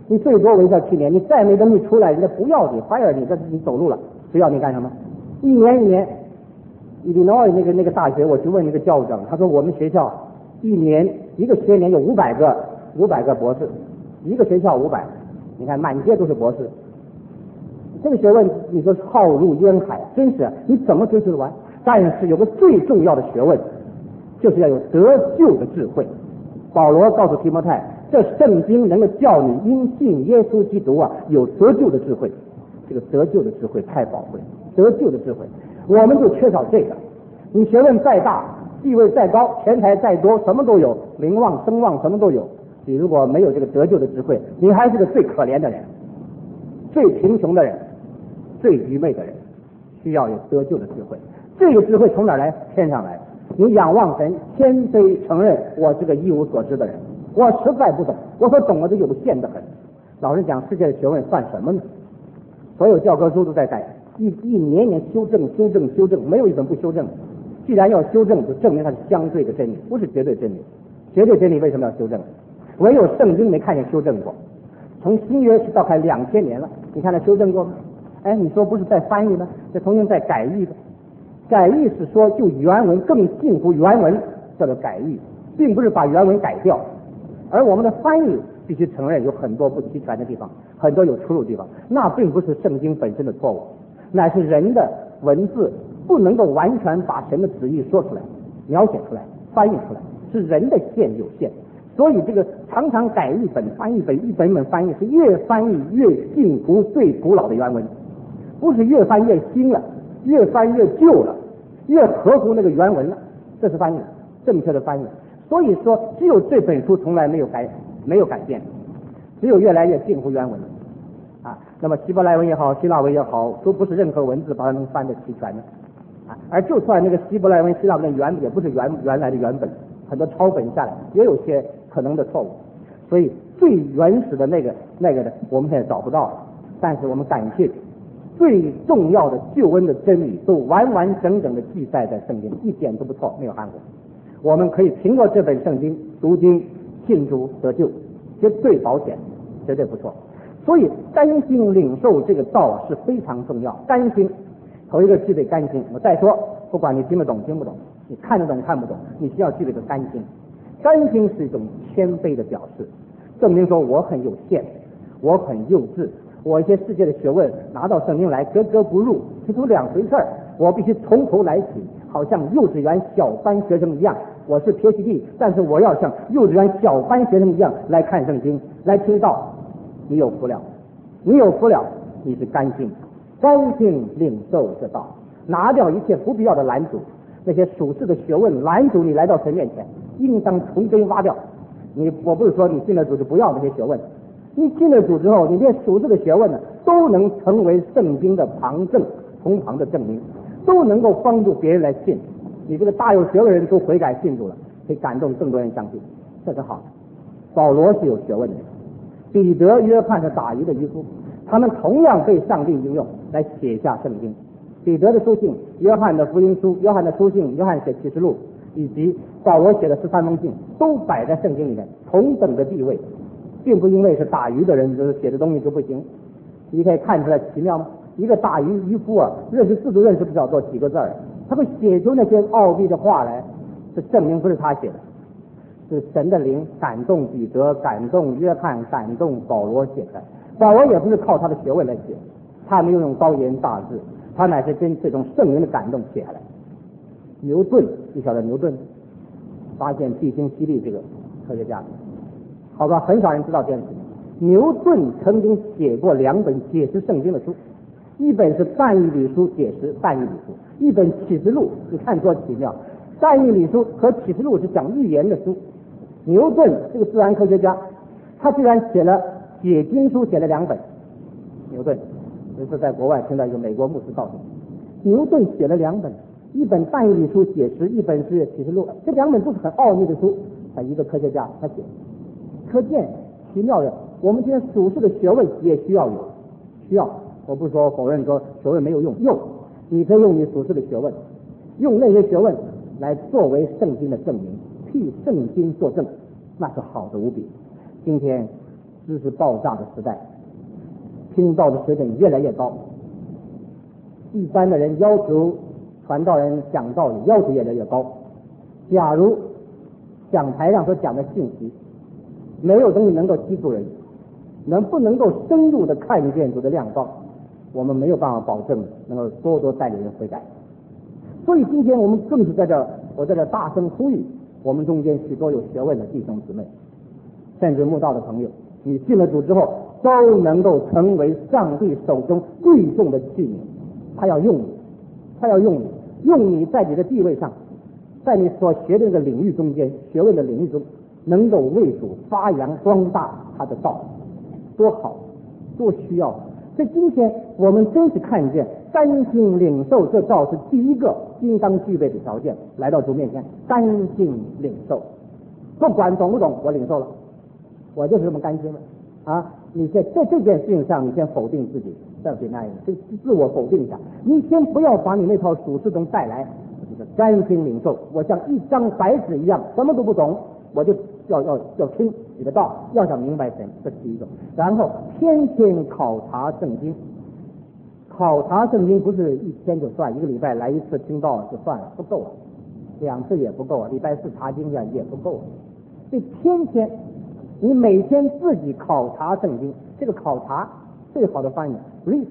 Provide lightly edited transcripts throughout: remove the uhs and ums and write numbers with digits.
你最多维持7年，你再没东西出来，人家不要你，fire你，这你走路了，只要你干什么？一年。Illinois 那个大学，我去问那个校长，他说我们学校一个学年有500个博士，一个学校500，你看满街都是博士。这个学问你说浩如烟海，真是你怎么追求得完？但是有个最重要的学问，就是要有得救的智慧。保罗告诉提摩太，这圣经能够叫你因信耶稣基督有得救的智慧。这个得救的智慧太宝贵，得救的智慧我们就缺少这个。你学问再大，地位再高，钱财再多，什么都有，名望声望什么都有，你如果没有这个得救的智慧，你还是个最可怜的人，最贫穷的人，最愚昧的人。需要有得救的智慧。这个智慧从哪儿来？天上来。你仰望神，谦卑承认我是个一无所知的人，我实在不懂，我所懂的有限的很。老实讲，世界的学问算什么呢？所有教科书都在改，一年修正，没有一本不修正。既然要修正，就证明它是相对的真理，不是绝对真理。绝对真理为什么要修正？唯有圣经没看见修正过。从新约到快2000年了，你看它修正过吗？哎，你说不是在翻译吗？这重新在改译的。改译是说就原文更近乎原文，叫做改译，并不是把原文改掉。而我们的翻译必须承认有很多不齐全的地方，很多有出入的地方，那并不是圣经本身的错误，乃是人的文字不能够完全把神的旨意说出来、描写出来、翻译出来，是人的限有限。所以这个常常改一本翻译本，一本本翻译，是越翻译越近乎最古老的原文，不是越翻越新了，越翻越旧了，越合乎那个原文了。这是翻译，正确的翻译。所以说，只有这本书从来没有改变，只有越来越近乎原文啊。那么希伯来文也好，希腊文也好，都不是任何文字把它能翻得齐全的啊。而就算那个希伯来文、希腊文的原本也不是原来的原本，很多抄本下来也有些可能的错误。所以最原始的那个的，我们现在找不到了。但是我们感谢最重要的救恩的真理都完完整整的记载在圣经，一点都不错，没有含糊。我们可以凭着这本圣经读经信主得救，绝对保险，绝对不错。所以甘心领受这个道是非常重要。甘心，头一个具备甘心。我再说，不管你听得懂听不懂，你看得懂看不懂，你需要具备个甘心。甘心是一种谦卑的表示，证明说我很有限，我很幼稚，我一些世界的学问拿到圣经来格格不入，这都两回事儿。我必须从头来起，好像幼稚园小班学生一样。我是 PhD， 但是我要像幼稚园小班学生一样来看圣经，来听道。你有福了，你有福了，你是甘心领受这道，拿掉一切不必要的拦阻，那些属世的学问拦阻你来到神面前，应当从根挖掉。我不是说你进了主就不要那些学问，你进了主之后，你连属世的学问呢都能成为圣经的从旁的证明，都能够帮助别人来信。你这个大有学问人都悔改信主了，可以感动更多人相信，这是好的。保罗是有学问的人，彼得、约翰是打鱼的渔夫，他们同样被上帝应用来写下圣经。彼得的书信、约翰的福音书、约翰的书信、约翰写启示录，以及保罗写的13封信，都摆在圣经里面同等的地位，并不因为是打鱼的人就是写的东西就不行。你可以看出来奇妙吗？一个打渔夫啊，认识字都认识不了多几个字儿，他会写出那些奥秘的话来，这证明不是他写的，是神的灵感动彼得、感动约翰、感动保罗写的。保罗也不是靠他的学问来写，他没有用高言大志，他乃是跟这种圣灵的感动写下来。牛顿，你晓得牛顿发现地心吸力这个科学家，好吧，很少人知道这件事。牛顿曾经写过2本解释圣经的书，一本是但以理书解释但以理书，一本启示录，你看多奇妙。但以理书和启示录是讲预言的书。牛顿这个自然科学家，他居然写了解经书，写了2本。牛顿这是在国外听到一个美国牧师告诉我，牛顿写了2本，一本但以理书解释，一本是启示录，这2本都是很奥秘的书。他一个科学家他写，可见奇妙的。我们今天属世的学问也需要，我不是说否认说学问没有用，你可以用你属世的学问，用那些学问来作为圣经的证明，替圣经作证，那是好的无比。今天知识爆炸的时代，听道的水准越来越高，一般的人要求传道人讲道理要求越来越高。假如讲台上所讲的信息没有东西能够击住人，不能够深入的看见主的亮光，我们没有办法保证能够多带领人悔改。所以今天我们更是我在这大声呼吁我们中间许多有学问的弟兄姊妹，甚至慕道的朋友，你信了主之后都能够成为上帝手中贵重的器皿。他要用你在你的地位上，在你所学的这个领域中间，学问的领域中，能够为主发扬光大他的道，多好，多需要。所以今天我们真是看见甘心领受这道是第一个应当具备的条件。来到主面前，甘心领受，不管懂不懂，我领受了，我就是这么甘心了啊！你在这件事情上，你先否定自己，再别那样，就自我否定一下。你先不要把你那套属世中带来，甘心领受。我像一张白纸一样，什么都不懂，我就要听你的道，要想明白神，这是第一种。然后天天考察圣经，考察圣经不是一天就算，一个礼拜来一次听道就算了，不够啊，2次也不够啊，礼拜4查经也不够啊。所以天天你每天自己考察圣经，这个考察最好的翻译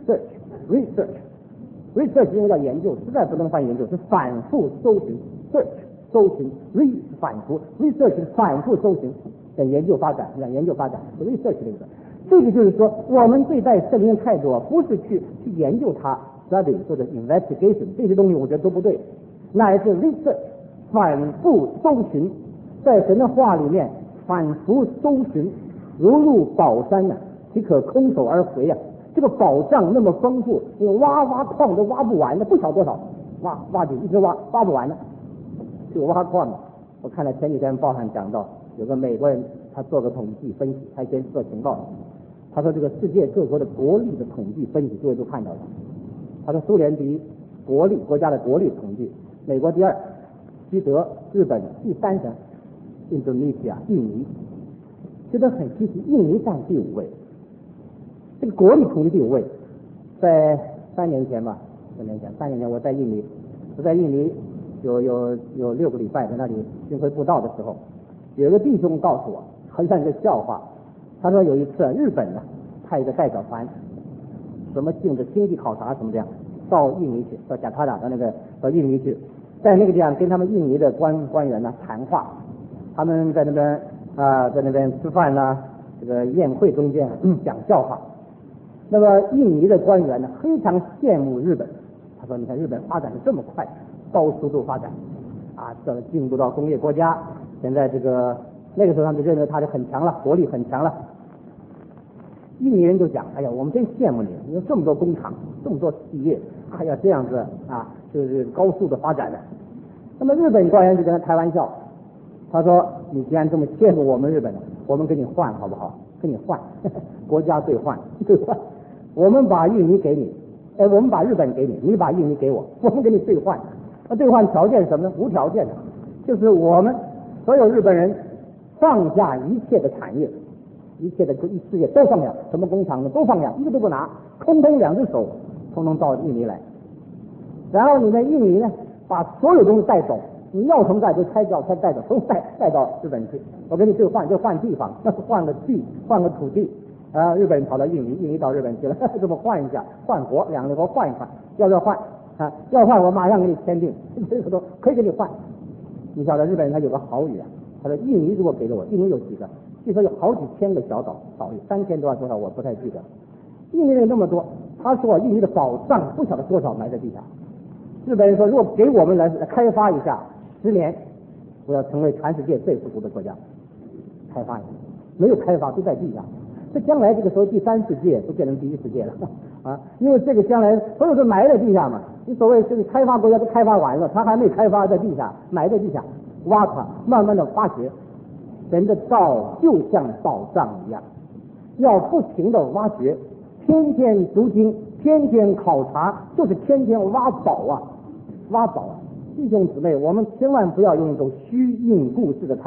research 因为叫研究，实在不能翻译研究，是反复搜寻 search 搜寻 re 反复 research 是反复搜寻的研究发展 research 这个就是说，我们对待圣经态度不是去研究它 study 或者 investigation 这些东西，我觉得都不对，乃是 research 反复搜寻，在神的话里面反复搜寻，如入宝山岂可空手而回啊！这个宝藏那么丰富，你挖矿都挖不完的，不晓多少，挖井一直挖不完的。这个挖矿，我看了前几天报上讲到，有个美国人他做个统计分析，他先做情报，他说这个世界各国的国力的统计分析，各位都看到了。他说苏联第一，国家的国力统计，美国第2，西德、日本第3是印度尼西亚、印尼，觉得很稀奇，印尼占第5位。这个国力统计第5位，在3年前我在印尼有6个礼拜在那里巡回布道的时候，有一个弟兄告诉我，很像一个笑话。他说有一次日本派一个代表团，什么经济考察什么这样，到印尼去，到贾卡达到印尼去，在那个地方跟他们印尼的官员谈话，他们在那边吃饭这个宴会中间讲笑话。那么印尼的官员非常羡慕日本，他说你看日本发展的这么快，高速度发展这进步到工业国家，现在那个时候他们就认为他是很强了，国力很强了。印尼人就讲，哎呀，我们真羡慕你，你有这么多工厂，这么多企业，哎呀这样子就是高速的发展的。那么日本官员就跟他开玩笑，他说你既然这么羡慕我们日本，我们跟你换好不好？跟你换国家兑换，我们把印尼给你，我们把日本给你，你把印尼给我，我们给你兑换。兑换条件是什么呢？无条件的，就是我们所有日本人放下一切的产业，一切的事业都放下，什么工厂呢都放下，一个都不拿，空2只手通通到印尼来。然后你在印尼把所有东西带走，你要什么带就拆掉带走，都带到日本去，我给你兑换，就换地方，换个地，换个土地。日本人跑到印尼，印尼到日本去了，这么换一下，换国，2个国换一换，要不要换要换我马上给你签订，这个都可以给你换。你晓得日本人他有个好语他说印尼如果给了我，印尼有几个？据说有好几千个小岛屿，3000多少我不太记得。印尼人那么多，他说印尼的宝藏不晓得多少埋在地下。日本人说，如果给我们来开发一下，10年我要成为全世界最富足的国家。开发一下，没有开发都在地下。这将来这个时候第3世界都变成第1世界了因为这个将来所有都埋在地下嘛。你所谓这个开发国家都开发完了，他还没开发，在地下埋在地下，挖它，慢慢的发掘。人的道就像宝藏一样，要不停的挖掘，天天读经，天天考察，就是天天挖宝弟兄姊妹，我们千万不要用一种虚应故事的态度，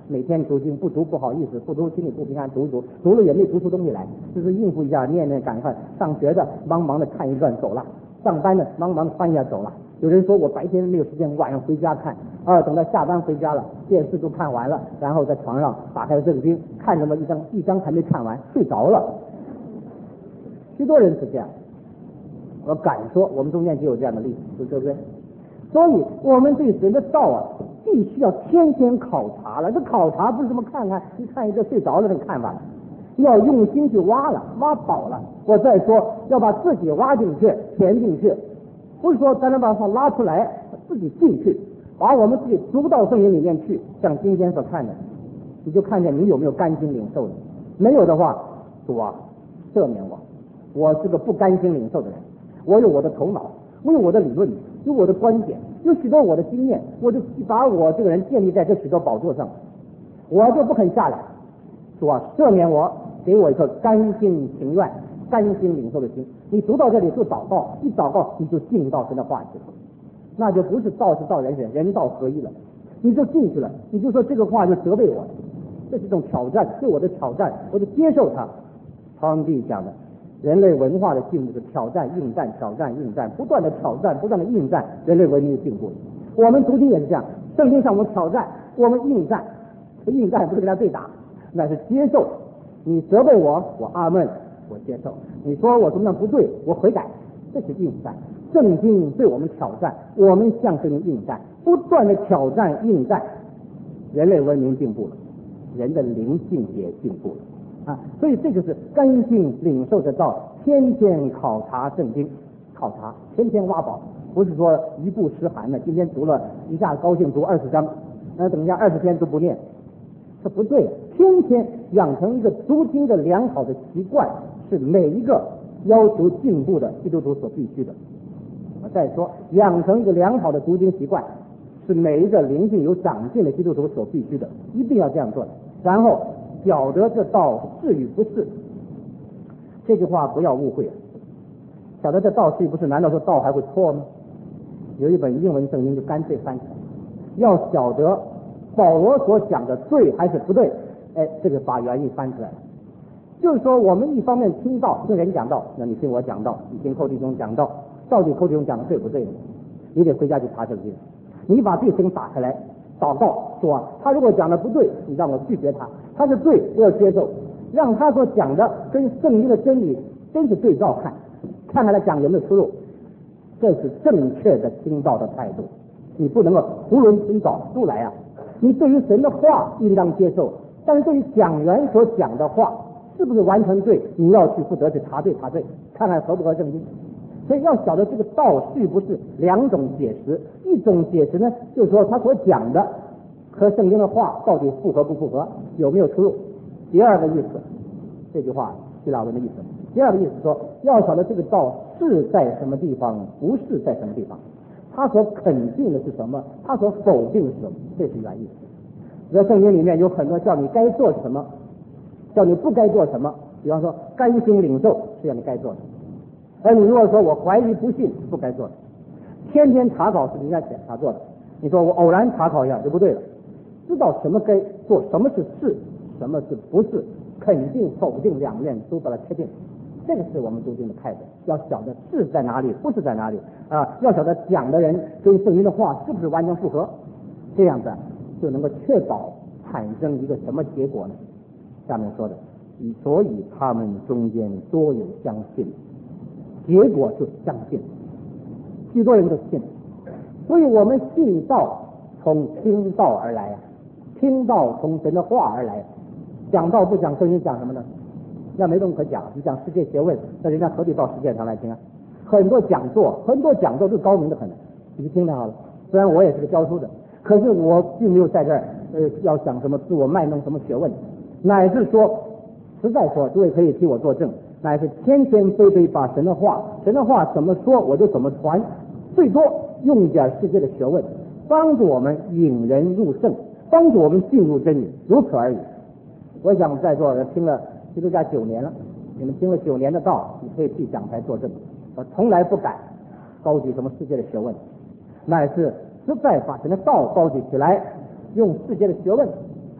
每天读经，不读不好意思，不读心里不平安，读了也没读出东西来，就是应付一下，念赶快。上学的忙忙的看一段走了，上班的忙忙的翻一下走了。有人说我白天没有时间，晚上回家看，等到下班回家了，电视都看完了，然后在床上打开圣经，看这么一章还没看完，睡着了。许多人是这样，我敢说我们中间就有这样的例子，对不对？所以我们对神的道啊，必须要天天考察了。这考察不是这么看看，一看一个睡着了这个看法，要用心去挖了，挖宝了。我再说，要把自己挖进去，填进去，不是说咱能把它拉出来，自己进去，把我们自己读到圣经里面去。像今天所看的，你就看见你有没有甘心领受的。没有的话，主啊，赦免我，我是个不甘心领受的人。我有我的头脑，我有我的理论，有我的观点，有许多我的经验，我就把我这个人建立在这许多宝座上，我就不肯下来。主啊，赦免我，给我一颗甘心情愿、甘心领受的心。你读到这里就祷告，一祷告你就进到神的话去了，那就不是道是道人道合一了，你就进去了。你就说这个话就责备我，这是一种挑战，对我的挑战，我就接受它。汤帝讲的。人类文化的进步是挑战、应战、挑战、应战，不断的挑战，不断的应战，人类文明的进步。我们读经也是这样，圣经上我们挑战，我们应战，应战不是跟他对打，那是接受。你责备我，我阿们，我接受。你说我怎么样不对，我悔改，这是应战。圣经对我们挑战，我们向圣经应战，不断的挑战、应战，人类文明进步了，人的灵性也进步了。所以这就是甘心领受的道，天天考察圣经，考察，天天挖宝，不是说一步诗函的，今天读了一下高兴读20章，等一下20天都不念，这不对。天天养成一个读经的良好的习惯，是每一个要求进步的基督徒所必须的。我再说，养成一个良好的读经习惯，是每一个灵性有长进的基督徒所必须的，一定要这样做的。然后晓得这道是与不是，这句话不要误会。晓得这道是与不是，难道说道还会错吗？有一本英文圣经就干脆翻起来，要晓得保罗所讲的对还是不对，这个把原意翻出来了。就是说我们一方面听到听人讲道，那你听我讲道，你听寇弟兄讲道，到底寇弟兄讲的对不对呢？你得回家去查圣经，你把这经打开来祷告说，他如果讲的不对，你让我拒绝他；他是对，我要接受，让他所讲的跟圣经的真理真是对照看，看看他讲有没有出入，这是正确的听道的态度。你不能够囫囵吞枣出来啊！你对于神的话应当接受，但是对于讲员所讲的话是不是完全对，你要去负责去查对，看看合不合圣经。所以要晓得这个道是不是两种解释，一种解释呢，就是说他所讲的和圣经的话到底符合不符合，有没有出入。第二个意思，这句话希腊文的意思，第二个意思说，要晓得这个道是在什么地方，不是在什么地方，他所肯定的是什么，他所否定的是什么，这是原意思。在圣经里面有很多叫你该做什么，叫你不该做什么，比方说甘心领受是要你该做的，而你如果说我怀疑不信，不该做的。天天查考是应该检查做的，你说我偶然查考一下就不对了。知道什么该做，什么是是，什么是不是，肯定否定两面都把它确定，这个是我们读经的态度。要晓得是在哪里，不是在哪里要晓得讲的人跟圣经的话是不是完全符合，这样子就能够确保产生一个什么结果呢？下面说的，所以他们中间多有相信，结果就相信，许多人都信。所以我们信道从听道而来听道从神的话而来。讲道不讲圣经讲什么呢？那没东西可讲。你讲世界学问，那人家何必到世界上来听啊？很多讲座都高明的很，你听听好了。虽然我也是个教书的，可是我并没有在这儿要讲什么自我卖弄什么学问，乃是说实在说，诸位可以替我作证，乃是天天非非把神的话怎么说我就怎么传，最多用点世界的学问，帮助我们引人入圣，帮助我们进入真理，如此而已。我想在座的听了基督教9年了，你们听了9年的道，你可以替讲台作证。我从来不敢高举什么世界的学问，乃是实在把神的道高举起来，用世界的学问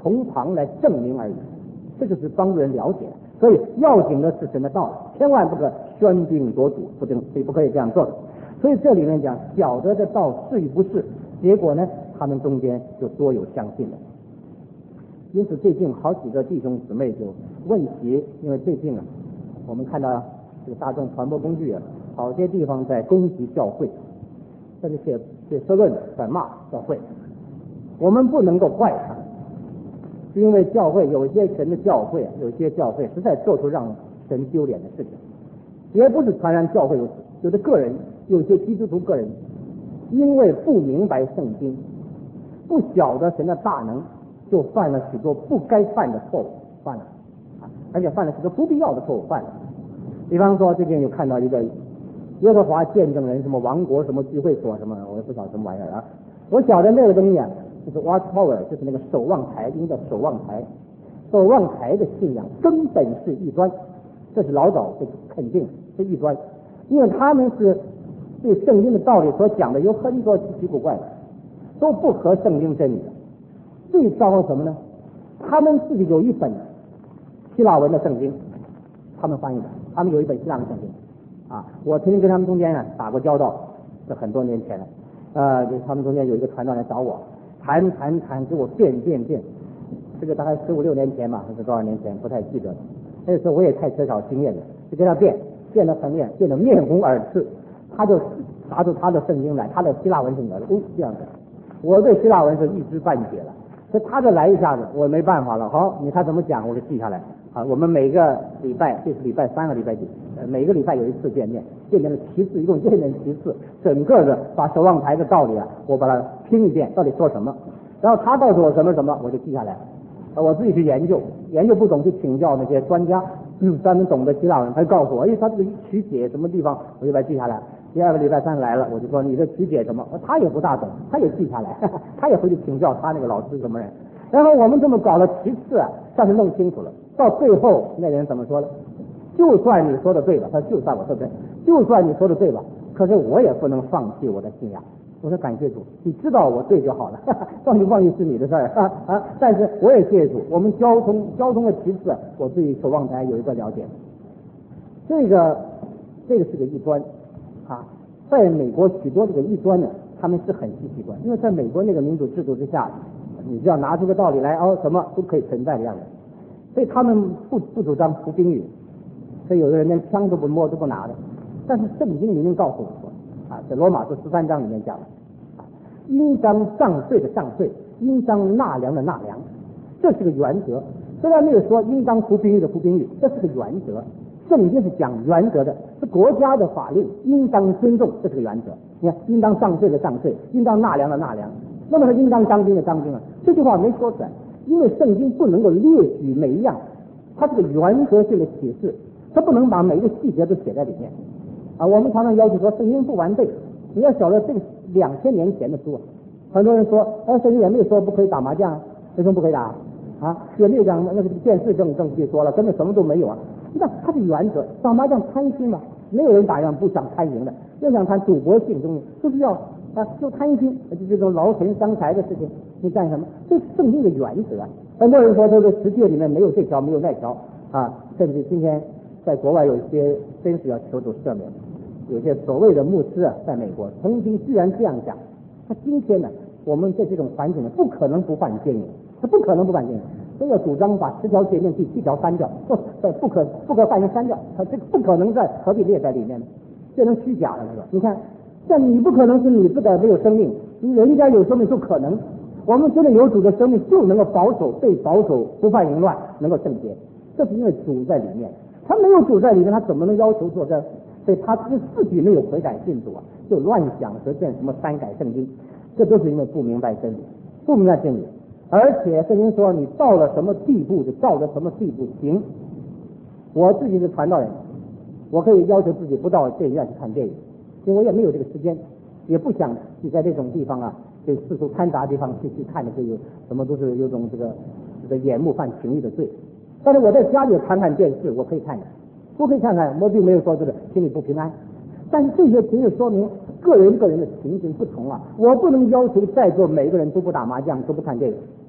从旁来证明而已，这就是帮助人了解。所以要紧的是神的道理，千万不可喧宾夺主，不可以这样做的。所以这里面讲晓得这道是与不是，结果呢，他们中间就多有相信的。因此最近好几个弟兄姊妹就问起，因为最近我们看到这个大众传播工具好些地方在攻击教会，甚至写社论在骂教会。我们不能够怪他，是因为教会有些神的教会，有些教会实在做出让神丢脸的事情，也不是传染教会有的个人，有些基督徒个人因为不明白圣经，不晓得神的大能，就犯了许多不该犯的错误，犯了而且犯了许多不必要的错误犯了。比方说最近有看到一个耶和华见证人什么王国什么聚会所什么，我也不晓得什么玩意儿我晓得那个东西就是 watch tower， 就是那个守望台，应叫守望台。守望台的信仰根本是异端，这是老早就肯定是异端，因为他们是对圣经的道理所讲的有很多奇奇怪怪的，都不合圣经真理的。最糟糕什么呢？他们自己有一本希腊文的圣经，他们翻译的，他们有一本希腊文圣经我曾经跟他们中间打过交道，这很多年前了。他们中间有一个传道人找我谈，给我辩，这个大概15、16年前吧，还是多少年前，不太记得了。那时候我也太缺少经验了，就跟他辩得很面，辩得面红耳赤。他就拿出他的圣经来，他的希腊文圣经来了，这样子，我对希腊文是一知半解了。所以他就来一下子，我没办法了。好，他怎么讲我就记下来。我们每个礼拜，这是礼拜3和礼拜几，每个礼拜有一次见面了7次，一共见面7次，整个的把守望台的道理我把它听一遍，到底说什么，然后他告诉我什么，我就记下来。我自己去研究不懂去请教那些专家，专门懂得希腊文，他就告诉我，他这个曲解什么地方，我就把它记下来。第二个礼拜3来了，我就说你这曲解什么，他也不大懂，他也记下来，他也回去请教他那个老师什么人。然后我们这么搞了7次算是弄清楚了。到最后那人怎么说了？就算你说的对吧，他就算我说的对，就算你说的对吧，可是我也不能放弃我的信仰。我说感谢主，你知道我对就好了，放弃是你的事儿但是我也谢谢主，我们交通了7次，我对守望台有一个了解。这个是个异端在美国许多这个异端呢，他们是很奇怪，因为在美国那个民主制度之下，你只要拿出个道理来什么都可以存在的样子，所以他们不主张服兵役，所以有的人连枪都不摸都不拿的。但是圣经里面告诉我说在罗马书13章里面讲应当上税的上税，应当纳粮的纳粮，这是个原则。虽然没有说应当服兵役的服兵役，这是个原则。圣经是讲原则的，是国家的法令，应当尊重，这是个原则。你看，应当上税的上税，应当纳粮的纳粮，那么是应当当兵的当兵这句话没说出来，因为圣经不能够列举每一样，它是个原则性的启示，它不能把每一个细节都写在里面我们常常要求说圣经不完备，你要晓得这个2000年前的书很多人说圣经也没有说不可以打麻将，为什么不可以打也没有讲那个电视证据说了，根本什么都没有那它是原则，打麻将贪心嘛，没有人打样不想贪赢的，要想谈赌博性东西，就是要就贪心，就这种劳神伤财的事情，你干什么？这是圣经的原则很多人说这个世界里面没有这条没有那条甚至今天在国外有一些真是要求主赦免，有些所谓的牧师在美国曾经居然这样讲，他今天呢我们在这种环境呢不可能不犯奸淫，他不可能不犯奸淫，所以要主张把10条诫命第7条删掉，不可犯人删掉，他这个不可能在何必列在里面呢？这能虚假的那个，你看但你不可能是你自个没有生命，人家有生命就可能，我们真的有主的生命就能够被保守不犯淫乱，能够圣洁，这是因为主在里面，他没有主在里面，他怎么能要求做这？所以他自己没有悔改信主就乱想随便什么删改圣经，这都是因为不明白真理，不明白真理。而且圣经说你到了什么地步就到了什么地步行。我自己是传道人，我可以要求自己不到电影院去看电影，因为我也没有这个时间，也不想去在这种地方这四处掺杂的地方去看的，这有什么都是有种这个眼目犯情欲的罪。但是我在家里看电视，我可以看的，我可以看，我并没有说这个心里不平安。但是这些情形说明个人的情形不同我不能要求在座每个人都不打麻将，都不看电影，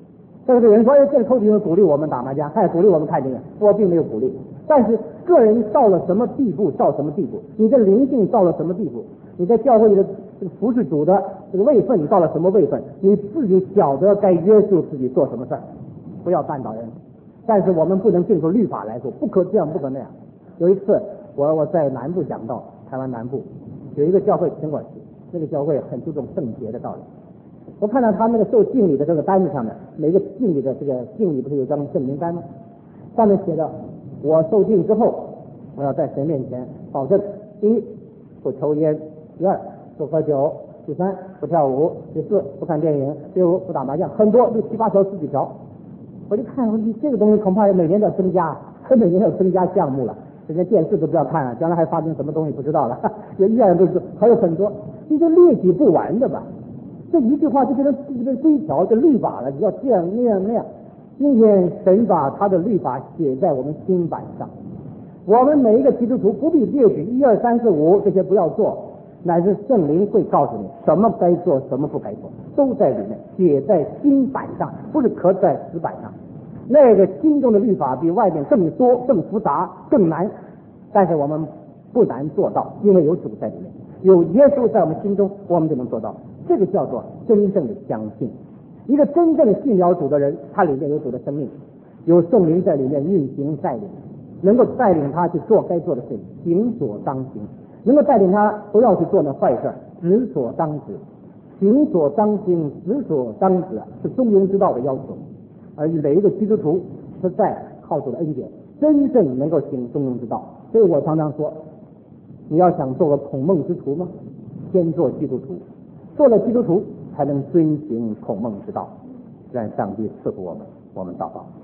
这个人说，哎，这个抽屉鼓励我们打麻将，还鼓励我们看电影，我并没有鼓励。但是个人到了什么地步，到什么地步，你的灵性到了什么地步，你在教会里的这个服侍主的这个位分，你到了什么位分，你自己晓得该约束自己做什么事儿，不要绊倒人。但是我们不能尽出律法来说，不可这样，不可那样。有一次我在南部讲道，台湾南部有一个教会请我去，那个教会很注重圣洁的道理。我看到他那个受敬礼的这个单子上面，每个敬礼的这个敬礼不是有张证明单吗？上面写着，我受敬之后，我要在神面前保证：第一，不抽烟；第二，不喝酒；第三，不跳舞；第四，不看电影；第五，不打麻将。很多，就7、8条、10几条。我就看，我说这个东西恐怕每年都要增加，每年要增加项目了。这些电视都不要看了，将来还发生什么东西不知道了。这依然都是还有很多，这就列举不完的吧。这一句话就变成这个规条，这律法了，你要这样那样那样。今天神把他的律法写在我们心板上，我们每一个基督徒不必列举1、2、3、4、5这些不要做，乃是圣灵会告诉你什么该做，什么不该做，都在里面写在心板上，不是刻在石板上。那个心中的律法比外面更多、更复杂、更难，但是我们不难做到，因为有主在里面，有耶稣在我们心中，我们就能做到。这个叫做真正的相信。一个真正信了主的人，他里面有主的生命，有圣灵在里面运行带领，能够带领他去做该做的事情，行所当行，能够带领他不要去做那坏事，止所当止，行所当行，止所当止，是中庸之道的要求。而每一个基督徒是在靠主的恩典，真正能够行中庸之道。所以我常常说，你要想做个孔孟之徒吗？先做基督徒，做了基督徒才能遵行孔孟之道。愿上帝赐福我们，我们祷告。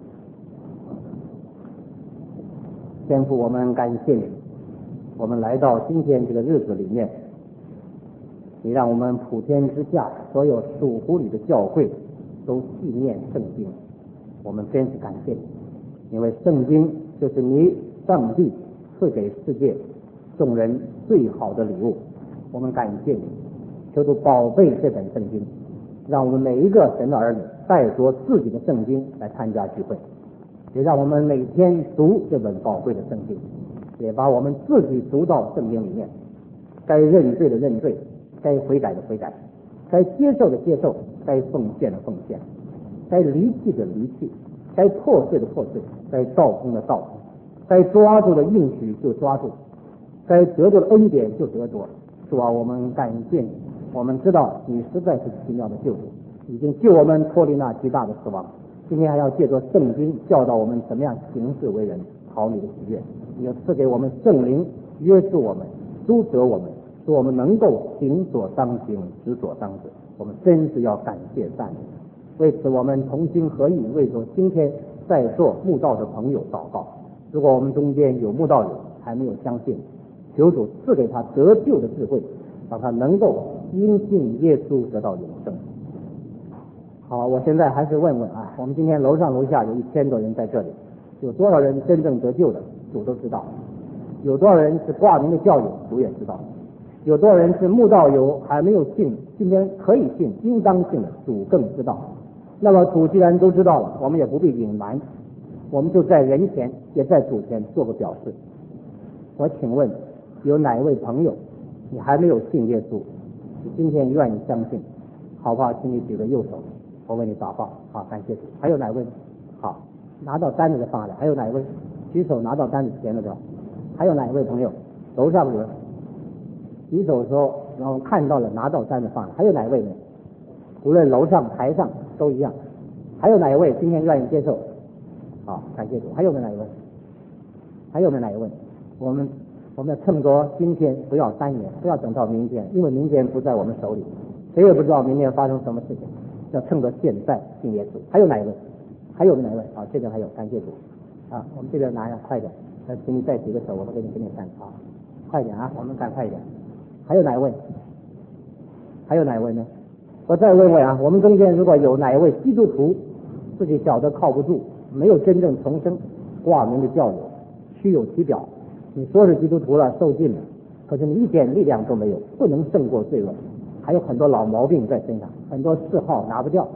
天父，我们感谢你，我们来到今天这个日子里面，你让我们普天之下所有属乎你的教会都纪念圣经，我们真是感谢你，因为圣经就是你上帝赐给世界众人最好的礼物。我们感谢你，求主宝贝这本圣经，让我们每一个神的儿女带着自己的圣经来参加聚会，也让我们每天读这本宝贵的圣经，也把我们自己读到圣经里面，该认罪的认罪，该悔改的悔改，该接受的接受，该奉献的奉献，该离弃的离弃，该破碎的破碎，该造空的造空，该抓住的应许就抓住，该得着的恩典就得着。主啊，我们感谢你，我们知道你实在是奇妙的救主，已经救我们脱离那极大的死亡。今天还要借着圣经教导我们怎么样行事为人，讨你的喜悦。你要赐给我们圣灵，约束我们，督责我们，使我们能够行所当行，止所当止。我们真是要感谢赞美。为此，我们同心合意，为着今天在座慕道的朋友祷告。如果我们中间有慕道友还没有相信，求主赐给他得救的智慧，让他能够因信耶稣得到永生。好，我现在还是问问啊，我们今天楼上楼下有1000多人在这里，有多少人真正得救的，主都知道；有多少人是挂名的教友，主也知道；有多少人是慕道友还没有信，今天可以信，应当信的，主更知道。那么主既然都知道了，我们也不必隐瞒，我们就在人前也在主前做个表示。我请问，有哪一位朋友你还没有信耶稣，你今天愿意相信？好不好？请你举个右手，我为你祷告。好，感谢主。还有哪位？好，拿到单子的放下来。还有哪位？举手拿到单子填了的。还有哪一位朋友？楼上有人举手的时候，然后看到了拿到单子放下来。还有哪一位呢？无论楼上台上都一样。还有哪一位今天愿意接受？好，感谢主。还有没有哪一位？还有没有哪一位？我们要趁着今天，不要3年，不要等到明天，因为明天不在我们手里，谁也不知道明天发生什么事情，要趁着现在信耶稣。还有哪一位？还有哪一位？好，这边还有，感谢主。啊，我们这边拿呀，快点，请你再举个手，我给你看啊，快点啊，我们赶快一点。还有哪一位？还有哪一位呢？我再问问啊，我们中间如果有哪一位基督徒自己晓得靠不住，没有真正重生，挂名的教友，虚有其表，你说是基督徒了，受尽了，可是你一点力量都没有，不能胜过罪恶，还有很多老毛病在身上，很多嗜好拿不掉。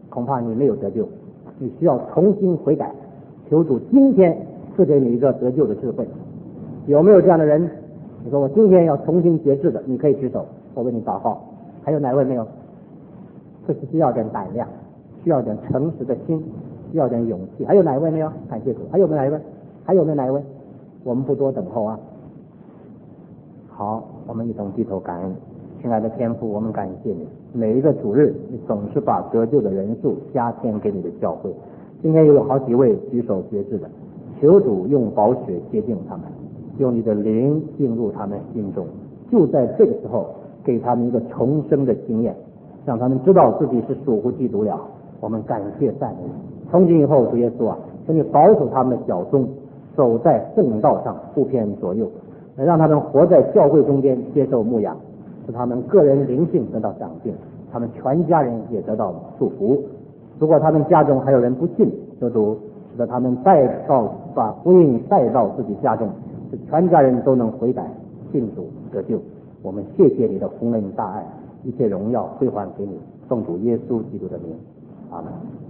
恐怕你没有得救，你需要重新悔改，求主今天赐给你一个得救的智慧。有没有这样的人？你说我今天要重新决志的，你可以举手，我为你祷告。还有哪位没有？这是需要点胆量，需要点诚实的心，需要点勇气。还有哪位没有？感谢主。还有没有哪一位？还有没有哪一位？我们不多等候啊。好，我们一同低头感恩。亲爱的天父，我们感谢你，每一个主日你总是把得救的人数加添给你的教会。今天又有好几位举手决志的，求主用宝血洁净他们，用你的灵进入他们心中，就在这个时候给他们一个重生的经验，让他们知道自己是属乎基督了。我们感谢赞美你。从今以后，主耶稣啊，请你保守他们的脚踪走在正道上，不偏左右，让他们活在教会中间接受牧养，使他们个人灵性得到长进，他们全家人也得到祝福。如果他们家中还有人不信，求主使得他们把福音带到自己家中，使全家人都能悔改信主得救。我们谢谢你的宏恩大爱，一切荣耀归还给你，奉主耶稣基督的名，阿门。